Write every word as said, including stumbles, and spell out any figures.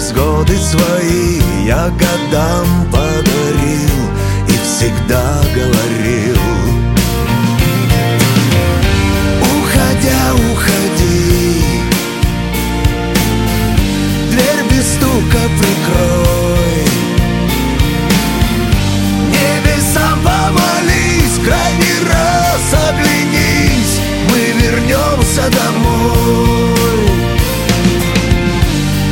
невзгоды свои я годам подарил и всегда говорил: уходя, уходи, дверь без стука прикрой, небесам помолись, край